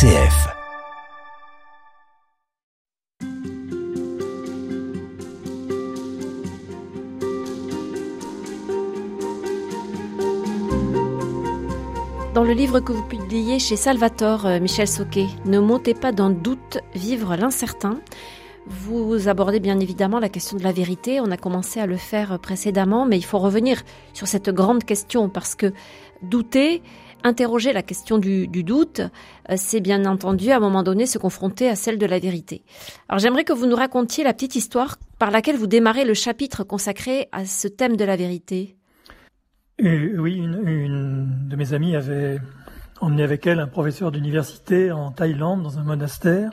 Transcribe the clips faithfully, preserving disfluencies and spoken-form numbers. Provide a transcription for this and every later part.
C F. Dans le livre que vous publiez chez Salvatore, Michel Socquet, « Ne montez pas dans le doute, vivre l'incertain », vous abordez bien évidemment la question de la vérité. On a commencé à le faire précédemment, mais il faut revenir sur cette grande question parce que douter, interroger la question du, du doute, c'est bien entendu à un moment donné se confronter à celle de la vérité. Alors j'aimerais que vous nous racontiez la petite histoire par laquelle vous démarrez le chapitre consacré à ce thème de la vérité. Euh, oui, une, une de mes amies avait emmené avec elle un professeur d'université en Thaïlande dans un monastère.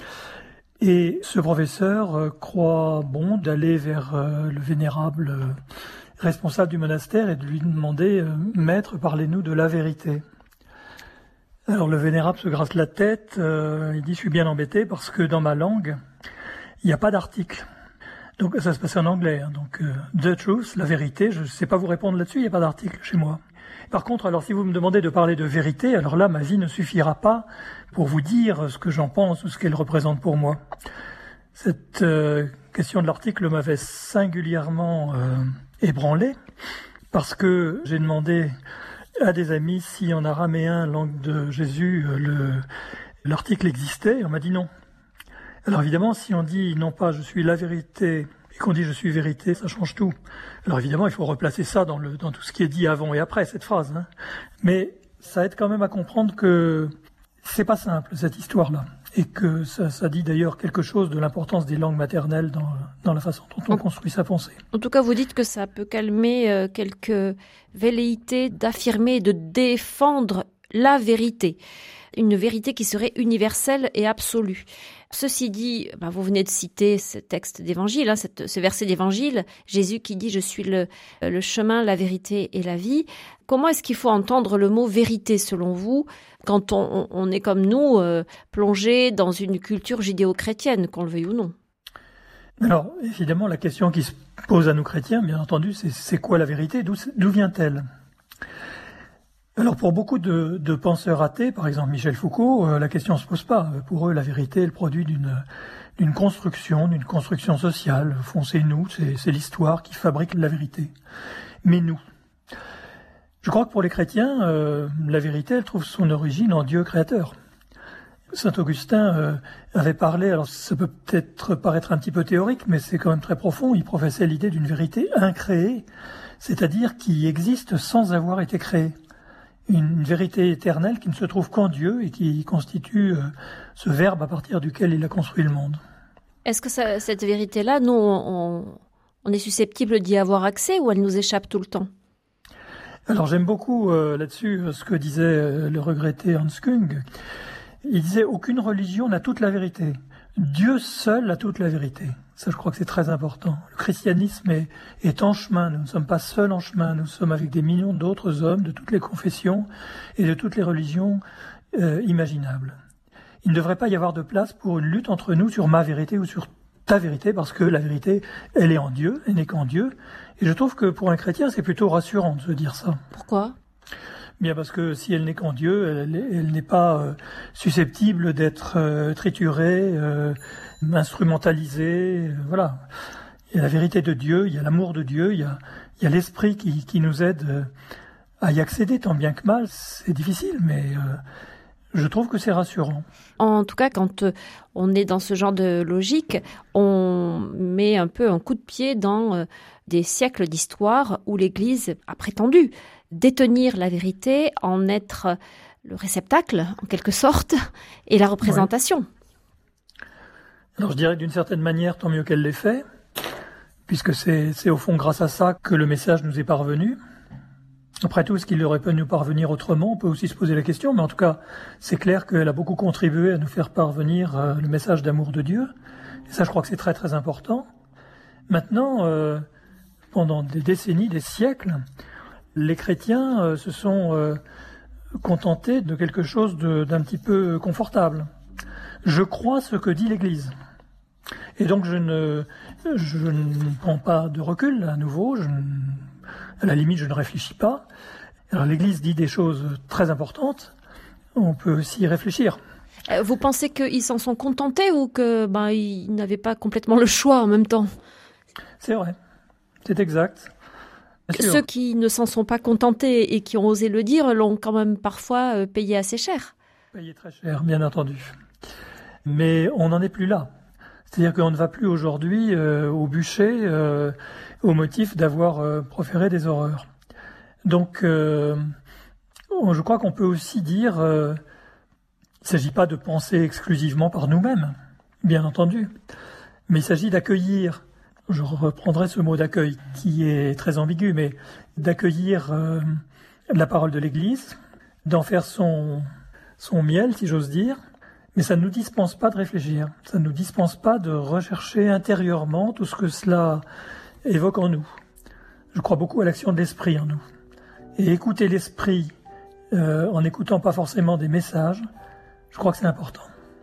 Et ce professeur euh, croit bon d'aller vers euh, le vénérable euh, responsable du monastère et de lui demander euh, « Maître, parlez-nous de la vérité ». Alors le vénérable se gratte la tête, euh, il dit « Je suis bien embêté parce que dans ma langue, il n'y a pas d'article ». Donc ça se passait en anglais, hein, donc euh, « The truth », la vérité, je ne sais pas vous répondre là-dessus, il n'y a pas d'article chez moi. Par contre, alors si vous me demandez de parler de vérité, alors là, ma vie ne suffira pas pour vous dire ce que j'en pense ou ce qu'elle représente pour moi. Cette euh, question de l'article m'avait singulièrement euh, ébranlé parce que j'ai demandé à des amis si en araméen, langue de Jésus, euh, le, l'article existait. On m'a dit non. Alors évidemment, si on dit non pas je suis la vérité et qu'on dit je suis vérité, ça change tout. Alors évidemment, il faut replacer ça dans, le, dans tout ce qui est dit avant et après cette phrase. Hein. Mais ça aide quand même à comprendre que c'est pas simple cette histoire-là. Et que ça, ça dit d'ailleurs quelque chose de l'importance des langues maternelles dans, dans la façon dont on construit sa pensée. En tout cas, vous dites que ça peut calmer euh, quelques velléités d'affirmer et de défendre la vérité. Une vérité qui serait universelle et absolue. Ceci dit, ben vous venez de citer ce texte d'évangile, hein, cette, ce verset d'évangile, Jésus qui dit « Je suis le, le chemin, la vérité et la vie ». Comment est-ce qu'il faut entendre le mot « vérité » selon vous, quand on, on est comme nous, euh, plongé dans une culture judéo-chrétienne, qu'on le veuille ou non? Alors, évidemment, la question qui se pose à nous chrétiens, bien entendu, c'est, c'est quoi la vérité? D'où, d'où vient-elle? Alors pour beaucoup de, de penseurs athées, par exemple Michel Foucault, euh, la question ne se pose pas. Pour eux, la vérité est le produit d'une, d'une construction, d'une construction sociale. Au fond, c'est nous, c'est, c'est l'histoire qui fabrique la vérité. Mais nous. Je crois que pour les chrétiens, euh, la vérité, elle trouve son origine en Dieu créateur. Saint Augustin euh, avait parlé, alors ça peut peut-être paraître un petit peu théorique, mais c'est quand même très profond, il professait l'idée d'une vérité incréée, c'est-à-dire qui existe sans avoir été créée. Une vérité éternelle qui ne se trouve qu'en Dieu et qui constitue euh, ce verbe à partir duquel il a construit le monde. Est-ce que ça, cette vérité-là, nous, on, on est susceptible d'y avoir accès ou elle nous échappe tout le temps? Alors j'aime beaucoup euh, là-dessus ce que disait euh, le regretté Hans Kung. Il disait « Aucune religion n'a toute la vérité. Dieu seul a toute la vérité ». Ça, je crois que c'est très important. Le christianisme est, est en chemin. Nous ne sommes pas seuls en chemin. Nous sommes avec des millions d'autres hommes de toutes les confessions et de toutes les religions euh, imaginables. Il ne devrait pas y avoir de place pour une lutte entre nous sur ma vérité ou sur ta vérité, parce que la vérité, elle est en Dieu, elle n'est qu'en Dieu. Et je trouve que pour un chrétien, c'est plutôt rassurant de se dire ça. Pourquoi ? Bien parce que si elle n'est qu'en Dieu, elle, elle n'est pas euh, susceptible d'être euh, triturée, euh, instrumentalisée, euh, voilà. Il y a la vérité de Dieu, il y a l'amour de Dieu, il y a, il y a l'esprit qui, qui nous aide euh, à y accéder, tant bien que mal. C'est difficile, mais euh, je trouve que c'est rassurant. En tout cas, quand on est dans ce genre de logique, on met un peu un coup de pied dans euh, des siècles d'histoire où l'Église a prétendu détenir la vérité, en être le réceptacle, en quelque sorte, et la représentation. Oui. Alors je dirais d'une certaine manière, tant mieux qu'elle l'ait fait, puisque c'est, c'est au fond grâce à ça que le message nous est parvenu. Après tout, est-ce qu'il aurait pu nous parvenir autrement? On peut aussi se poser la question, mais en tout cas, c'est clair qu'elle a beaucoup contribué à nous faire parvenir euh, le message d'amour de Dieu. Et ça, je crois que c'est très très important. Maintenant, euh, pendant des décennies, des siècles, les chrétiens euh, se sont euh, contentés de quelque chose de, d'un petit peu confortable. Je crois ce que dit l'Église. Et donc je ne, je ne prends pas de recul à nouveau, je ne, à la limite je ne réfléchis pas. Alors l'Église dit des choses très importantes, on peut aussi y réfléchir. Euh, vous pensez qu'ils s'en sont contentés ou que ben, ils n'avaient pas complètement le choix en même temps? C'est vrai, c'est exact. Ceux qui ne s'en sont pas contentés et qui ont osé le dire l'ont quand même parfois euh, payé assez cher. Payé très cher, bien entendu. Mais on n'en est plus là. C'est-à-dire qu'on ne va plus aujourd'hui euh, au bûcher euh, au motif d'avoir euh, proféré des horreurs. Donc, euh, je crois qu'on peut aussi dire, euh, il ne s'agit pas de penser exclusivement par nous-mêmes, bien entendu, mais il s'agit d'accueillir, je reprendrai ce mot d'accueil qui est très ambigu, mais d'accueillir euh, la parole de l'Église, d'en faire son, son miel, si j'ose dire, mais ça ne nous dispense pas de réfléchir, ça ne nous dispense pas de rechercher intérieurement tout ce que cela évoque en nous. Je crois beaucoup à l'action de l'esprit en nous. Et écouter l'esprit euh, en n'écoutant pas forcément des messages, je crois que c'est important.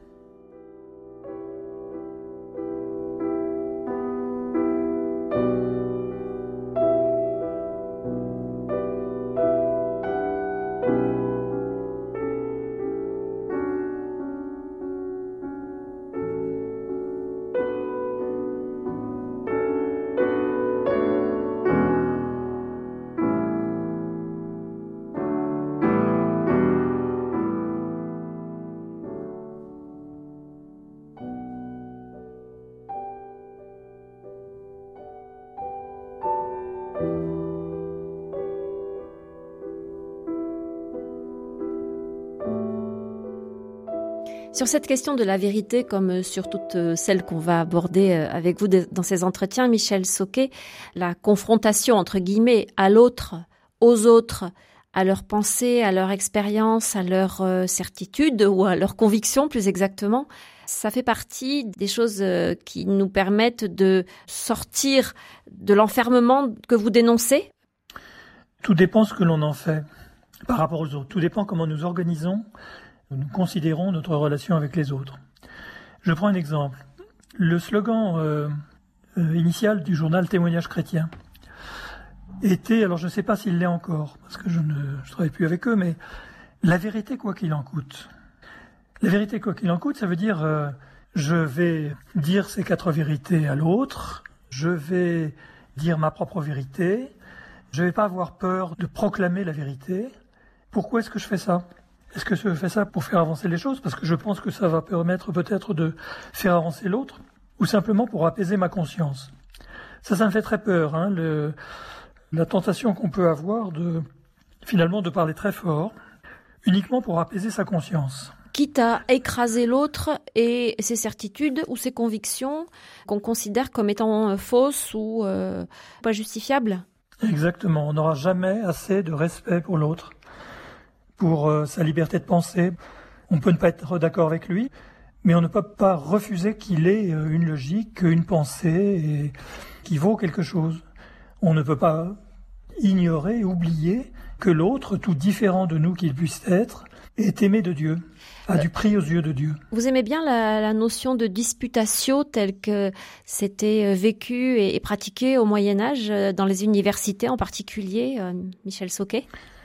Sur cette question de la vérité, comme sur toutes celles qu'on va aborder avec vous dans ces entretiens, Michel Sauquet, la confrontation entre guillemets à l'autre, aux autres, à leurs pensées, à leur expérience, à leur certitude ou à leurs convictions plus exactement, ça fait partie des choses qui nous permettent de sortir de l'enfermement que vous dénoncez. Tout dépend ce que l'on en fait par rapport aux autres. Tout dépend comment nous organisons, nous considérons notre relation avec les autres. Je prends un exemple. Le slogan euh, euh, initial du journal Témoignage chrétien était, alors je ne sais pas s'il l'est encore, parce que je ne je travaille plus avec eux, mais la vérité quoi qu'il en coûte. La vérité quoi qu'il en coûte, ça veut dire euh, je vais dire ces quatre vérités à l'autre, je vais dire ma propre vérité, je ne vais pas avoir peur de proclamer la vérité. Pourquoi est-ce que je fais ça ? Est-ce que je fais ça pour faire avancer les choses, parce que je pense que ça va permettre peut-être de faire avancer l'autre, ou simplement pour apaiser ma conscience? Ça, ça me fait très peur, hein, le, la tentation qu'on peut avoir de, finalement, de parler très fort, uniquement pour apaiser sa conscience. Quitte à écraser l'autre et ses certitudes ou ses convictions qu'on considère comme étant fausses ou euh, pas justifiables. Exactement, on n'aura jamais assez de respect pour l'autre, pour euh, sa liberté de penser. On peut ne pas être d'accord avec lui, mais on ne peut pas refuser qu'il ait une logique, une pensée et qui vaut quelque chose. On ne peut pas ignorer, oublier que l'autre, tout différent de nous qu'il puisse être, est aimé de Dieu, a du prix aux yeux de Dieu. Vous aimez bien la, la notion de disputatio telle que c'était vécu et, et pratiqué au Moyen-Âge, dans les universités en particulier, euh, Michel Sauquet ?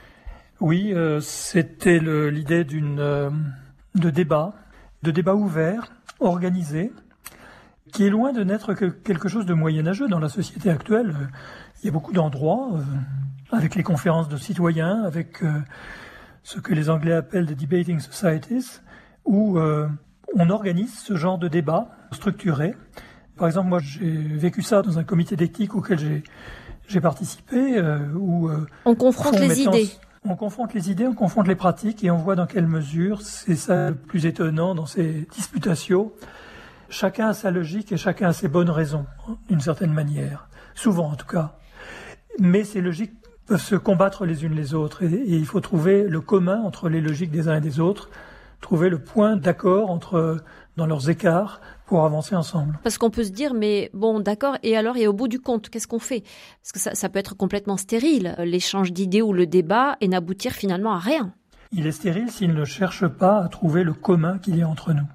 Oui, euh, c'était le, l'idée d'une, euh, de débat, de débat ouvert, organisé, qui est loin de n'être que quelque chose de moyenâgeux dans la société actuelle. Il y a beaucoup d'endroits, euh, avec les conférences de citoyens, avec euh, ce que les Anglais appellent des debating societies, où euh, on organise ce genre de débat structuré. Par exemple, moi, j'ai vécu ça dans un comité d'éthique auquel j'ai, j'ai participé, euh, où euh, on confronte les idées. On confronte les idées, on confronte les pratiques et on voit dans quelle mesure, c'est ça le plus étonnant dans ces disputations, chacun a sa logique et chacun a ses bonnes raisons, d'une certaine manière, souvent en tout cas. Mais ces logiques peuvent se combattre les unes les autres et, et il faut trouver le commun entre les logiques des uns et des autres, trouver le point d'accord entre dans leurs écarts pour avancer ensemble. Parce qu'on peut se dire, mais bon, d'accord, et alors, et au bout du compte, qu'est-ce qu'on fait ? Parce que ça, ça peut être complètement stérile, l'échange d'idées ou le débat, et n'aboutir finalement à rien. Il est stérile s'il ne cherche pas à trouver le commun qu'il y a entre nous.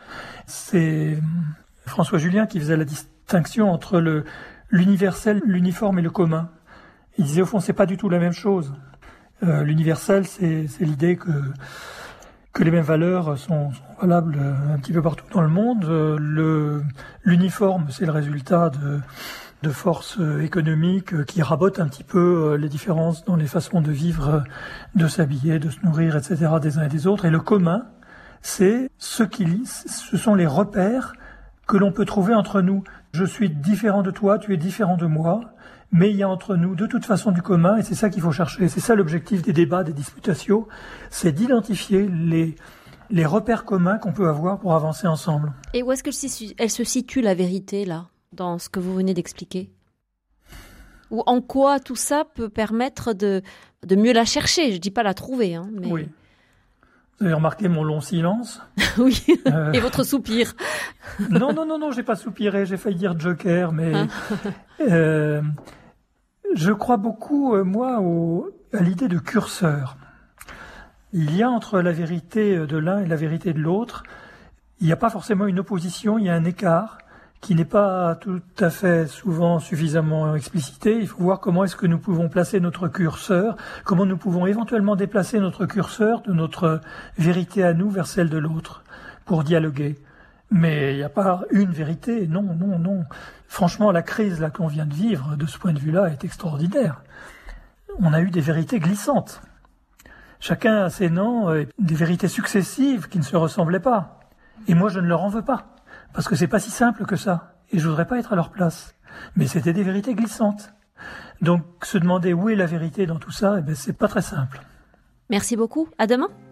C'est François Julien qui faisait la distinction entre le, l'universel, l'uniforme et le commun. Il disait, au fond, c'est pas du tout la même chose. Euh, l'universel, c'est, c'est l'idée que que les mêmes valeurs sont, sont valables un petit peu partout dans le monde. Le, l'uniforme, c'est le résultat de, de forces économiques qui rabotent un petit peu les différences dans les façons de vivre, de s'habiller, de se nourrir, et cetera des uns et des autres. Et le commun, c'est ce qui, ce sont les repères que l'on peut trouver entre nous. Je suis différent de toi, tu es différent de moi, mais il y a entre nous de toute façon du commun, et c'est ça qu'il faut chercher. C'est ça l'objectif des débats, des disputatio, c'est d'identifier les, les repères communs qu'on peut avoir pour avancer ensemble. Et où est-ce qu'elle se situe, la vérité, là, dans ce que vous venez d'expliquer? Ou en quoi tout ça peut permettre de, de mieux la chercher? Je dis pas la trouver, hein, mais... Oui. Vous avez remarqué mon long silence? Oui, euh... et votre soupir. Non, non, non, non, j'ai pas soupiré, j'ai failli dire joker, mais euh, je crois beaucoup, euh, moi, au, à l'idée de curseur. Il y a entre la vérité de l'un et la vérité de l'autre, il n'y a pas forcément une opposition, il y a un écart qui n'est pas tout à fait souvent suffisamment explicité. Il faut voir comment est-ce que nous pouvons placer notre curseur, comment nous pouvons éventuellement déplacer notre curseur de notre vérité à nous vers celle de l'autre pour dialoguer. Mais il n'y a pas une vérité, non, non, non. Franchement, la crise là qu'on vient de vivre, de ce point de vue-là, est extraordinaire. On a eu des vérités glissantes. Chacun assénant des vérités successives qui ne se ressemblaient pas. Et moi, je ne leur en veux pas. Parce que c'est pas si simple que ça, et je voudrais pas être à leur place. Mais c'était des vérités glissantes. Donc, se demander où est la vérité dans tout ça, eh ben, c'est pas très simple. Merci beaucoup. À demain.